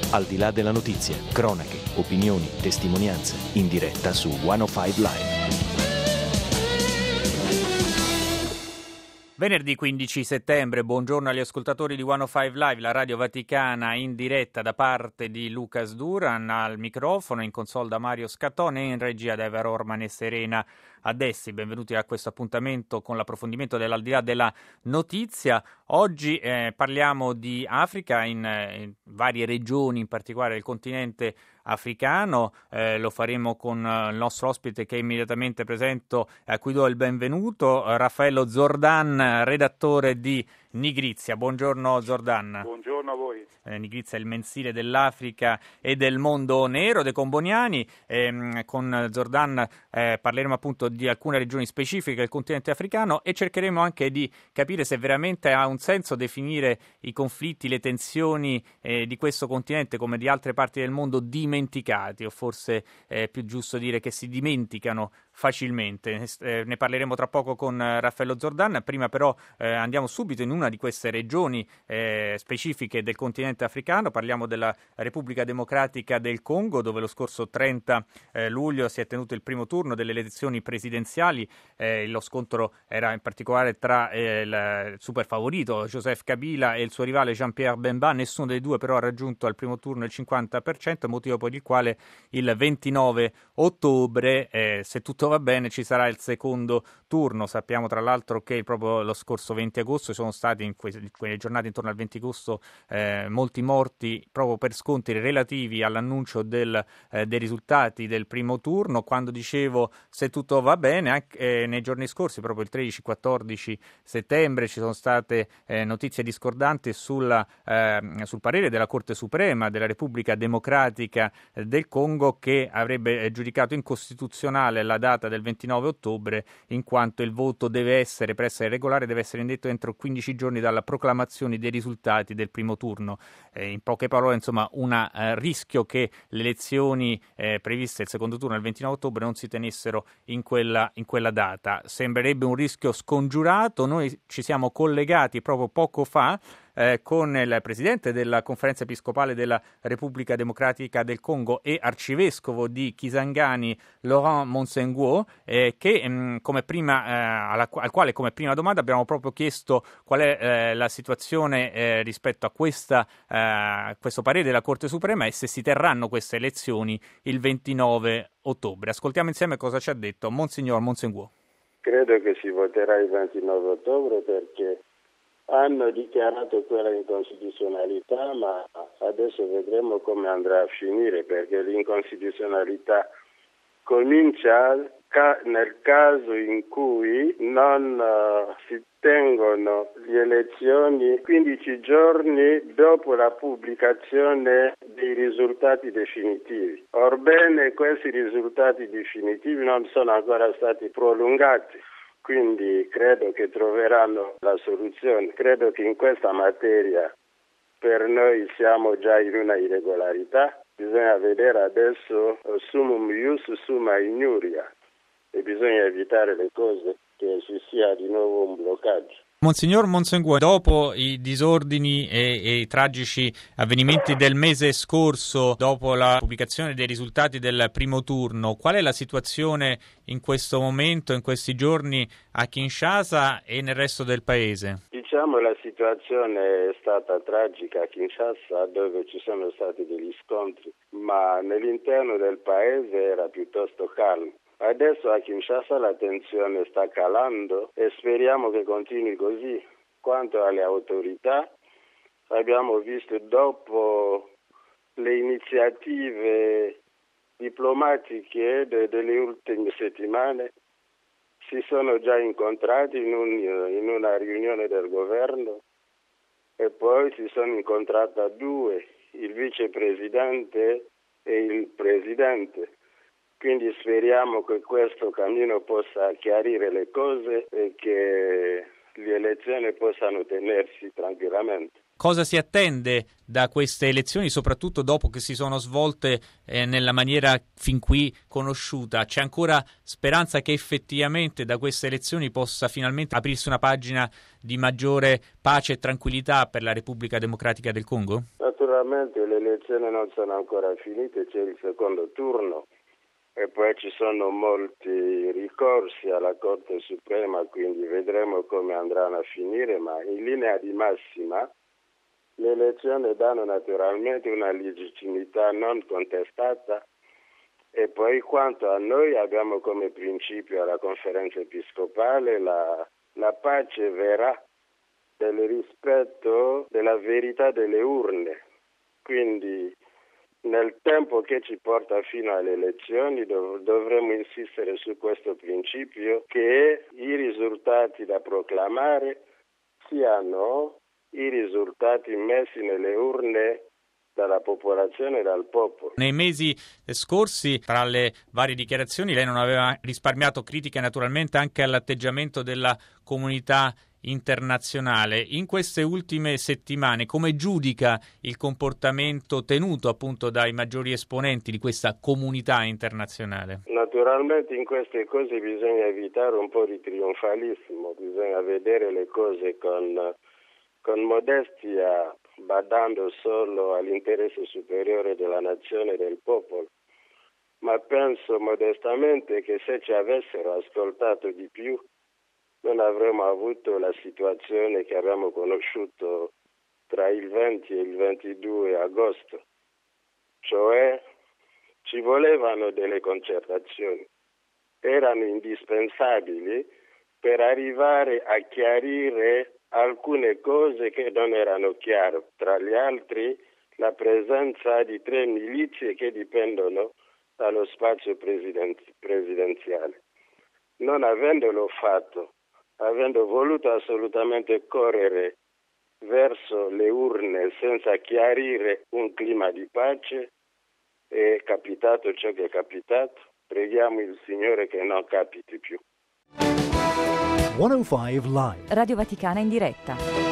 Al di là della notizia, cronache, opinioni, testimonianze, in diretta su 105 Live. Venerdì 15 settembre, buongiorno agli ascoltatori di 105 Live, la Radio Vaticana in diretta da parte di Lucas Duran, al microfono, in console da Mario Scattone e in regia da Eva Orman e Serena Addessi. Benvenuti a questo appuntamento con l'approfondimento dell'Al di là della notizia. Oggi parliamo di Africa in varie regioni, in particolare del continente africano. Lo faremo con il nostro ospite che immediatamente presento, a cui do il benvenuto, Raffaello Zordan, redattore di Nigrizia. Buongiorno Zordan. Buongiorno a voi. Nigrizia è il mensile dell'Africa e del mondo nero dei Comboniani. Con Zordan parleremo appunto di alcune regioni specifiche del continente africano e cercheremo anche di capire se veramente ha un senso definire i conflitti, le tensioni di questo continente come di altre parti del mondo dimenticati, o forse è più giusto dire che si dimenticano facilmente. Ne parleremo tra poco con Raffaello Zordan. Prima però andiamo subito in una di queste regioni specifiche del continente africano. Parliamo della Repubblica Democratica del Congo, dove lo scorso 30 luglio si è tenuto il primo turno delle elezioni presidenziali. Lo scontro era in particolare tra il super favorito Joseph Kabila e il suo rivale Jean-Pierre Bemba. Nessuno dei due però ha raggiunto al primo turno il 50%, motivo per il quale il 29 ottobre, se tutto va bene, ci sarà il secondo turno. Sappiamo tra l'altro che proprio lo scorso 20 agosto sono stati in quelle giornate intorno al 20 agosto molti morti proprio per scontri relativi all'annuncio dei risultati del primo turno. Quando dicevo se tutto va bene, anche nei giorni scorsi, proprio il 13-14 settembre, ci sono state notizie discordanti sul parere della Corte Suprema della Repubblica Democratica del Congo, che avrebbe giudicato incostituzionale la data del 29 ottobre, in quanto il voto per essere regolare, deve essere indetto entro 15 giorni dalla proclamazione dei risultati del primo turno. In poche parole, insomma, un rischio che le elezioni previste il secondo turno il 29 ottobre non si tenessero in quella data. Sembrerebbe un rischio scongiurato. Noi ci siamo collegati proprio poco fa con il presidente della Conferenza Episcopale della Repubblica Democratica del Congo e arcivescovo di Kisangani, Laurent Monsenguo, che come prima, al quale come prima domanda abbiamo proprio chiesto qual è la situazione rispetto a questo parere della Corte Suprema e se si terranno queste elezioni il 29 ottobre. Ascoltiamo insieme cosa ci ha detto Monsignor Monsenguo. Credo che si voterà il 29 ottobre perché hanno dichiarato quella incostituzionalità, ma adesso vedremo come andrà a finire, perché l'incostituzionalità comincia nel caso in cui non si tengono le elezioni 15 giorni dopo la pubblicazione dei risultati definitivi. Orbene, questi risultati definitivi non sono ancora stati prolungati. Quindi credo che troveranno la soluzione. Credo che in questa materia per noi siamo già in una irregolarità. Bisogna vedere adesso summum ius summa ignoria e bisogna evitare le cose, che ci sia di nuovo un bloccaggio. Monsignor Monsenguo, dopo i disordini e i tragici avvenimenti del mese scorso, dopo la pubblicazione dei risultati del primo turno, qual è la situazione in questo momento, in questi giorni a Kinshasa e nel resto del paese? Diciamo la situazione è stata tragica a Kinshasa, dove ci sono stati degli scontri, ma nell'interno del paese era piuttosto calmo. Adesso a Kinshasa la tensione sta calando e speriamo che continui così. Quanto alle autorità, abbiamo visto dopo le iniziative diplomatiche delle ultime settimane, si sono già incontrati in una riunione del governo e poi si sono incontrati a due, il vicepresidente e il presidente. Quindi speriamo che questo cammino possa chiarire le cose e che le elezioni possano tenersi tranquillamente. Cosa si attende da queste elezioni, soprattutto dopo che si sono svolte nella maniera fin qui conosciuta? C'è ancora speranza che effettivamente da queste elezioni possa finalmente aprirsi una pagina di maggiore pace e tranquillità per la Repubblica Democratica del Congo? Naturalmente le elezioni non sono ancora finite, c'è il secondo turno e poi ci sono molti ricorsi alla Corte Suprema, quindi vedremo come andranno a finire, ma in linea di massima le elezioni danno naturalmente una legittimità non contestata e poi quanto a noi abbiamo come principio alla conferenza episcopale la pace verrà del rispetto della verità delle urne. Quindi nel tempo che ci porta fino alle elezioni dovremo insistere su questo principio che i risultati da proclamare siano i risultati messi nelle urne dalla popolazione e dal popolo. Nei mesi scorsi, tra le varie dichiarazioni, lei non aveva risparmiato critiche naturalmente anche all'atteggiamento della comunità internazionale. In queste ultime settimane, come giudica il comportamento tenuto appunto dai maggiori esponenti di questa comunità internazionale? Naturalmente in queste cose bisogna evitare un po' di trionfalismo, bisogna vedere le cose con modestia, badando solo all'interesse superiore della nazione e del popolo. Ma penso modestamente che se ci avessero ascoltato di più non avremmo avuto la situazione che abbiamo conosciuto tra il 20 e il 22 agosto. Cioè ci volevano delle concertazioni, erano indispensabili per arrivare a chiarire alcune cose che non erano chiare, tra gli altri la presenza di 3 milizie che dipendono dallo spazio presidenziale. Non avendolo fatto, avendo voluto assolutamente correre verso le urne senza chiarire un clima di pace, è capitato ciò che è capitato. Preghiamo il Signore che non capiti più. 105 Live. Radio Vaticana in diretta.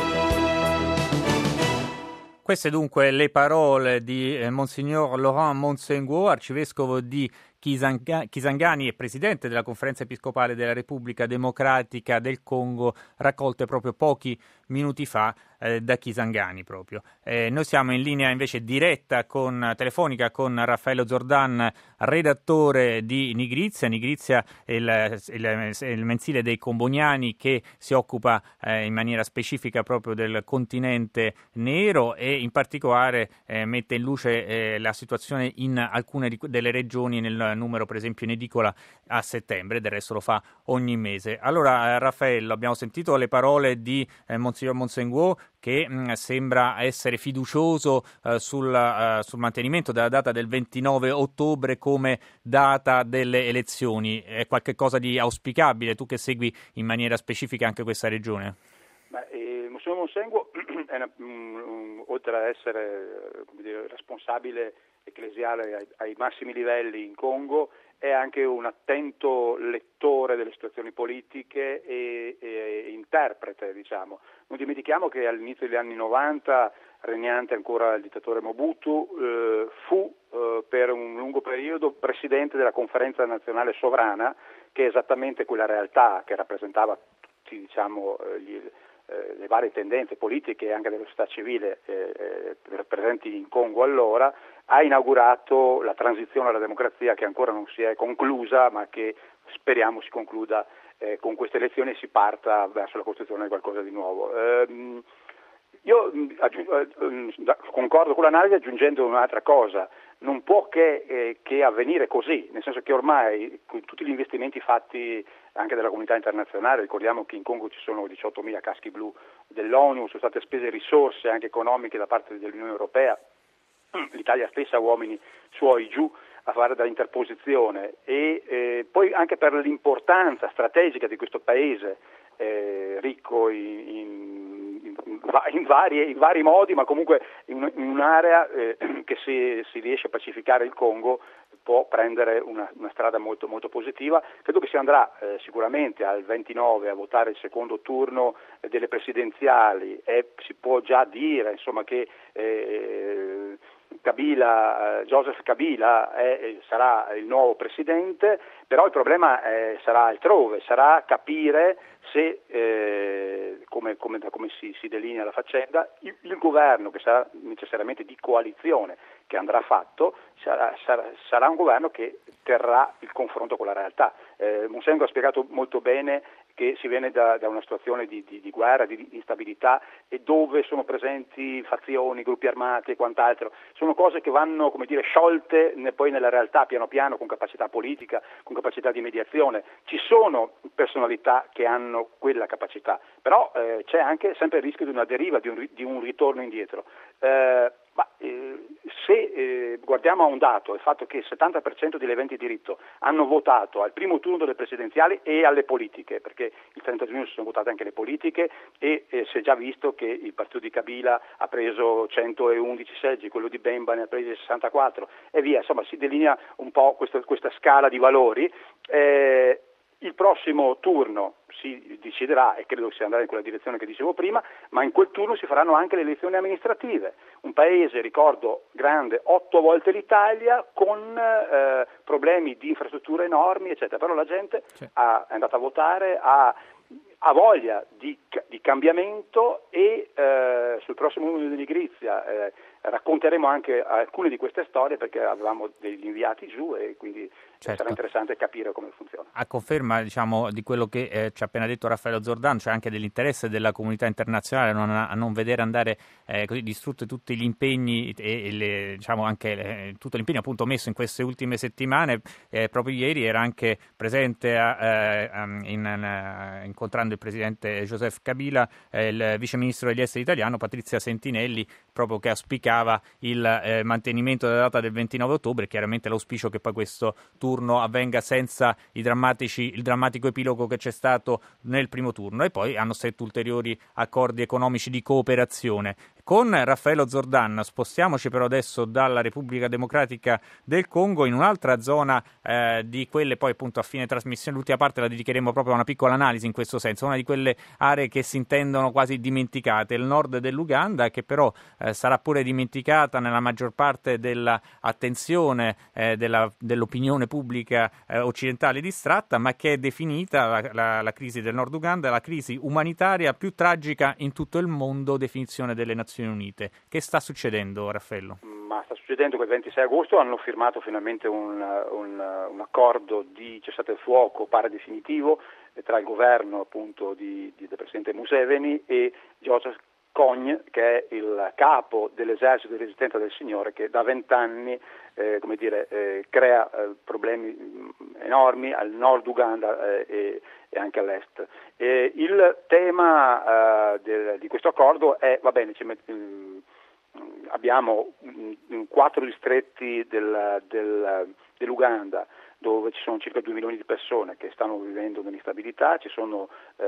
Queste dunque le parole di Monsignor Laurent Montsenguo, arcivescovo di Kisangani e presidente della Conferenza Episcopale della Repubblica Democratica del Congo, raccolte proprio pochi minuti fa da Kisangani proprio. Noi siamo in linea invece diretta telefonica con Raffaello Zordan, redattore di Nigrizia. Nigrizia è il mensile dei Comboniani che si occupa in maniera specifica proprio del continente nero e in particolare mette in luce la situazione in alcune delle regioni, nel numero per esempio in edicola a settembre, del resto lo fa ogni mese. Allora Raffaello, abbiamo sentito le parole di Monsignor Montsenguo che sembra essere fiducioso sul mantenimento della data del 29 ottobre come data delle elezioni. È qualcosa di auspicabile, tu che segui in maniera specifica anche questa regione? Monsignor Montsenguo, oltre ad essere responsabile ecclesiale ai massimi livelli in Congo, è anche un attento lettore delle situazioni politiche e interprete, diciamo. Non dimentichiamo che all'inizio degli anni 90, regnante ancora il dittatore Mobutu, fu per un lungo periodo presidente della Conferenza Nazionale Sovrana, che è esattamente quella realtà che rappresentava tutti, diciamo, le varie tendenze politiche e anche della società civile presenti in Congo allora. Ha inaugurato la transizione alla democrazia che ancora non si è conclusa, ma che speriamo si concluda con queste elezioni e si parta verso la costruzione di qualcosa di nuovo. Io concordo con l'analisi aggiungendo un'altra cosa: non può che avvenire così, nel senso che ormai con tutti gli investimenti fatti anche dalla comunità internazionale, ricordiamo che in Congo ci sono 18.000 caschi blu dell'ONU, sono state spese risorse anche economiche da parte dell'Unione Europea, l'Italia stessa uomini suoi giù a fare da interposizione e poi anche per l'importanza strategica di questo paese ricco in vari modi, ma comunque in un'area che se si riesce a pacificare il Congo può prendere una strada molto, molto positiva. Credo che si andrà sicuramente al 29 a votare il secondo turno delle presidenziali e si può già dire insomma che Joseph Kabila sarà il nuovo presidente, però il problema sarà altrove, sarà capire se, come si delinea la faccenda, il governo, che sarà necessariamente di coalizione, che andrà fatto, sarà un governo che terrà il confronto con la realtà. Monsengo ha spiegato molto bene che si viene da una situazione di guerra, di instabilità, e dove sono presenti fazioni, gruppi armati e quant'altro. Sono cose che vanno, come dire, sciolte poi nella realtà piano piano, con capacità politica, con capacità di mediazione. Ci sono personalità che hanno quella capacità, però c'è anche sempre il rischio di una deriva, di un ritorno indietro. Se guardiamo a un dato, il fatto che il 70% degli aventi diritto hanno votato al primo turno delle presidenziali e alle politiche, perché il 30 giugno si sono votate anche le politiche e si è già visto che il partito di Kabila ha preso 111 seggi, quello di Bemba ne ha presi 64 e via, insomma si delinea un po' questa scala di valori. Il prossimo turno si deciderà, e credo sia andare in quella direzione che dicevo prima, ma in quel turno si faranno anche le elezioni amministrative. Un paese, ricordo, grande, 8 volte l'Italia, con problemi di infrastrutture enormi, eccetera. Però la gente è andata a votare, ha voglia di cambiamento e sul prossimo numero di Nigrizia racconteremo anche alcune di queste storie, perché avevamo degli inviati giù e quindi sarà interessante capire come funziona. A conferma, diciamo, di quello che ci ha appena detto Raffaello Zordano, c'è anche dell'interesse della comunità internazionale a non vedere andare così distrutti tutti gli impegni e diciamo anche tutto l'impegno appunto messo in queste ultime settimane. Proprio ieri era anche presente incontrando il presidente Joseph Kabila il vice ministro degli esteri italiano Patrizia Sentinelli, proprio che auspicava il mantenimento della data del 29 ottobre, chiaramente l'auspicio che poi questo turno avvenga senza il drammatico epilogo che c'è stato nel primo turno, e poi hanno stretto ulteriori accordi economici di cooperazione. Con Raffaello Zordan spostiamoci però adesso dalla Repubblica Democratica del Congo in un'altra zona di quelle, poi appunto a fine trasmissione, l'ultima parte la dedicheremo proprio a una piccola analisi in questo senso, una di quelle aree che si intendono quasi dimenticate, il nord dell'Uganda, che però sarà pure dimenticata nella maggior parte dell'attenzione dell'opinione pubblica occidentale distratta, ma che è definita la crisi del Nord Uganda la crisi umanitaria più tragica in tutto il mondo, definizione delle Nazioni Unite. Che sta succedendo, Raffaello? Ma sta succedendo che il 26 agosto hanno firmato finalmente un accordo di cessate il fuoco pare definitivo tra il governo appunto del presidente Museveni e Joseph Kony, che è il capo dell'esercito di resistenza del Signore, che da 20 anni crea problemi enormi al nord Uganda e anche all'est. Il tema di questo accordo è, abbiamo 4 distretti dell'Uganda dove ci sono circa 2 milioni di persone che stanno vivendo nell'instabilità, ci sono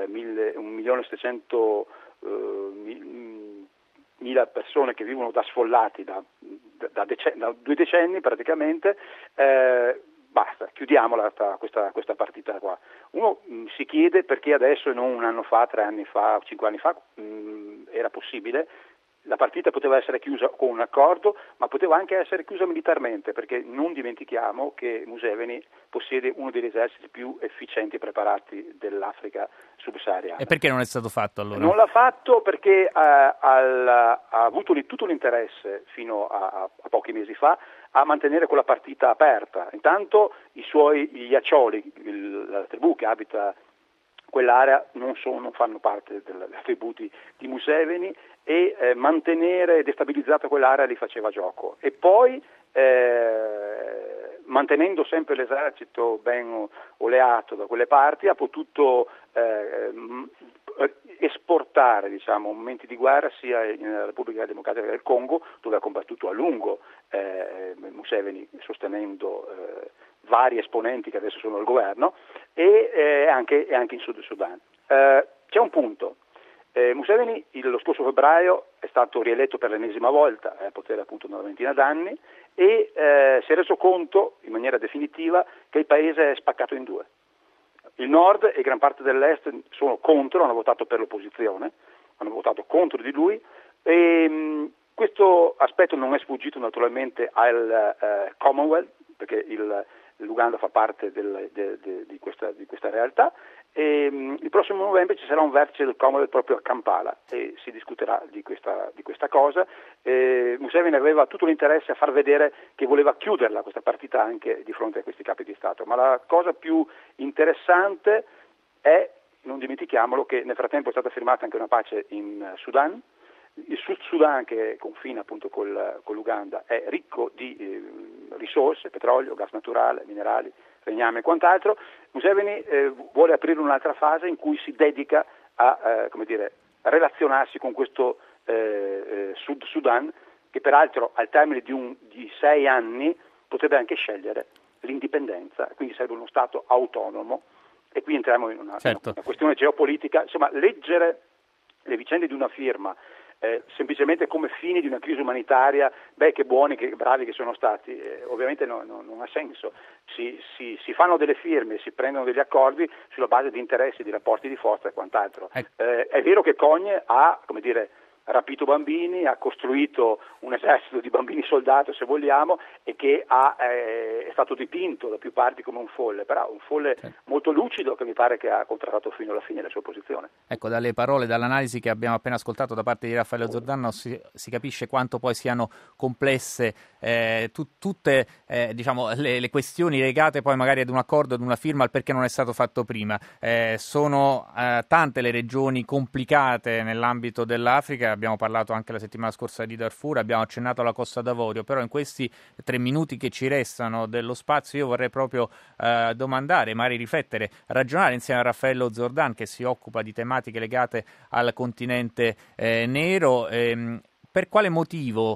1.700.000 persone che vivono da sfollati da 2 decenni praticamente. Basta, chiudiamola questa partita qua. Uno si chiede perché adesso e non un anno fa, 3 anni fa, 5 anni fa era possibile. La partita poteva essere chiusa con un accordo, ma poteva anche essere chiusa militarmente, perché non dimentichiamo che Museveni possiede uno degli eserciti più efficienti e preparati dell'Africa subsahariana. E perché non è stato fatto allora? Non l'ha fatto perché ha avuto tutto l'interesse fino a pochi mesi fa a mantenere quella partita aperta. Intanto gli Acholi, la tribù che abita quell'area, non fanno parte delle tribù di Museveni, e mantenere destabilizzata quell'area li faceva gioco. E poi mantenendo sempre l'esercito ben oleato da quelle parti, ha potuto esportare momenti di guerra sia in Repubblica Democratica del Congo, dove ha combattuto a lungo Museveni, sostenendo vari esponenti che adesso sono al governo, e anche in Sud Sudan. C'è un punto: Museveni lo scorso febbraio è stato rieletto per l'ennesima volta, è al potere appunto una ventina d'anni, e si è reso conto in maniera definitiva che il paese è spaccato in due. Il nord e gran parte dell'est sono contro, hanno votato per l'opposizione, hanno votato contro di lui, e questo aspetto non è sfuggito naturalmente al Commonwealth, perché l'Uganda fa parte di questa realtà, e il prossimo novembre ci sarà un vertice del Commonwealth proprio a Kampala e si discuterà di questa cosa. Museveni aveva tutto l'interesse a far vedere che voleva chiuderla questa partita anche di fronte a questi capi di Stato, ma la cosa più interessante è, non dimentichiamolo, che nel frattempo è stata firmata anche una pace in Sudan. Il Sud Sudan, che confina appunto con l'Uganda, è ricco di risorse, petrolio, gas naturale, minerali, legname e quant'altro. Museveni vuole aprire un'altra fase in cui si dedica a relazionarsi con questo Sud Sudan, che peraltro al termine di 6 anni potrebbe anche scegliere l'indipendenza, quindi sarebbe uno Stato autonomo, e qui entriamo in una questione geopolitica. Insomma, leggere le vicende di una firma semplicemente come fine di una crisi umanitaria, che buoni, che bravi che sono stati, ovviamente non ha senso. Si fanno delle firme, si prendono degli accordi sulla base di interessi, di rapporti di forza e quant'altro. È vero che Cogne ha, rapito bambini, ha costruito un esercito di bambini soldato, se vogliamo, e che è stato dipinto da più parti come un folle, però un folle molto lucido, che mi pare che ha contrattato fino alla fine la sua posizione. Ecco, dalle parole, dall'analisi che abbiamo appena ascoltato da parte di Raffaele Zordano si capisce quanto poi siano complesse tutte le questioni legate poi magari ad un accordo, ad una firma, al perché non è stato fatto prima. Sono tante le regioni complicate nell'ambito dell'Africa. Abbiamo parlato anche la settimana scorsa di Darfur, abbiamo accennato alla Costa d'Avorio, però in questi 3 minuti che ci restano dello spazio io vorrei proprio domandare, magari riflettere, ragionare insieme a Raffaello Zordan, che si occupa di tematiche legate al continente nero. Per quale motivo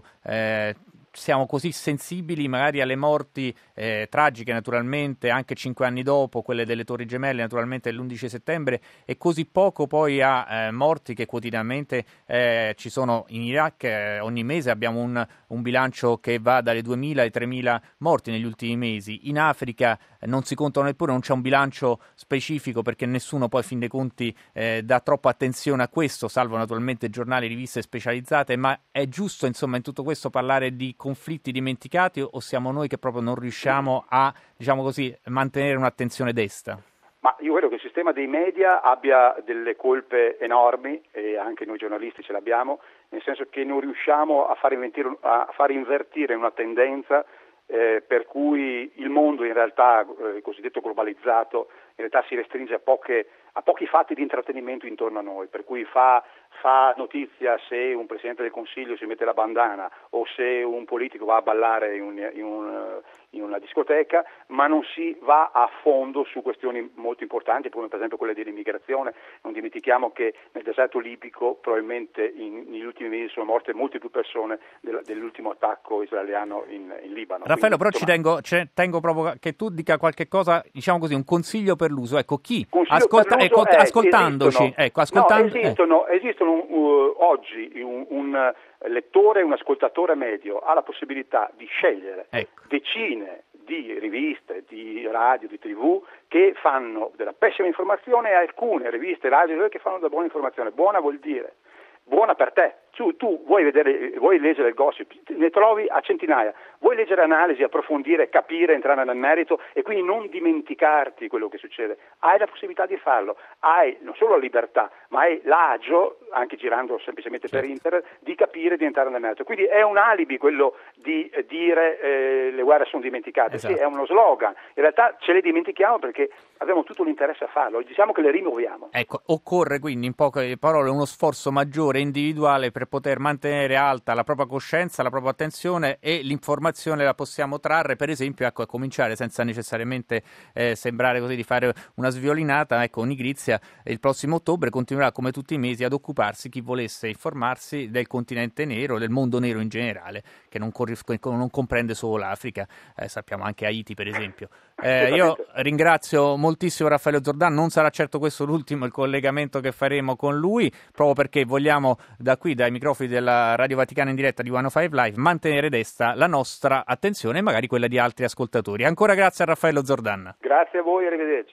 siamo così sensibili magari alle morti tragiche, naturalmente, anche 5 anni dopo, quelle delle Torri Gemelle, naturalmente l'11 settembre, e così poco poi a morti che quotidianamente ci sono in Iraq. Ogni mese abbiamo un bilancio che va dalle 2.000 ai 3.000 morti negli ultimi mesi. In Africa non si contano neppure, non c'è un bilancio specifico, perché nessuno poi, a fin dei conti, dà troppa attenzione a questo, salvo naturalmente giornali, riviste specializzate. Ma è giusto, insomma, in tutto questo parlare di conflitti dimenticati, o siamo noi che proprio non riusciamo a, mantenere un'attenzione desta? Ma io credo che il sistema dei media abbia delle colpe enormi, e anche noi giornalisti ce l'abbiamo, nel senso che non riusciamo a far invertire una tendenza per cui il mondo, in realtà, il cosiddetto globalizzato, in realtà si restringe a pochi fatti di intrattenimento intorno a noi, per cui fa notizia se un Presidente del Consiglio si mette la bandana o se un politico va a ballare in una discoteca, ma non si va a fondo su questioni molto importanti, come per esempio quelle dell'immigrazione. Non dimentichiamo che nel deserto libico probabilmente negli ultimi mesi sono morte molte più persone dell'ultimo attacco israeliano in Libano. Raffaello, però tengo proprio che tu dica qualche cosa, un consiglio per l'uso. Ecco, chi ascoltandoci, esistono oggi un lettore, un ascoltatore medio ha la possibilità di scegliere decine di riviste, di radio, di TV che fanno della pessima informazione, e alcune riviste, radio che fanno della buona informazione. Buona vuol dire buona per te. Tu vuoi leggere il gossip, ne trovi a centinaia, vuoi leggere analisi, approfondire, capire, entrare nel merito e quindi non dimenticarti quello che succede, hai la possibilità di farlo, hai non solo la libertà, ma hai l'agio, anche girando semplicemente per internet, di capire, di entrare nel merito. Quindi è un alibi quello di dire le guerre sono dimenticate. Esatto. Sì, è uno slogan, in realtà ce le dimentichiamo perché abbiamo tutto l'interesse a farlo, diciamo che le rimuoviamo. Ecco, occorre quindi, in poche parole, uno sforzo maggiore individuale per per poter mantenere alta la propria coscienza, la propria attenzione, e l'informazione la possiamo trarre, per esempio, ecco, a cominciare senza necessariamente sembrare così di fare una sviolinata. Ecco, Nigrizia il prossimo ottobre continuerà come tutti i mesi ad occuparsi chi volesse informarsi del continente nero, del mondo nero in generale, che non comprende solo l'Africa, sappiamo anche Haiti per esempio. Io ringrazio moltissimo Raffaele Zordan, non sarà certo questo l'ultimo il collegamento che faremo con lui, proprio perché vogliamo da qui, dai microfoni della Radio Vaticana in diretta di 105 Live, mantenere desta la nostra attenzione e magari quella di altri ascoltatori. Ancora grazie a Raffaele Zordan. Grazie a voi, arrivederci.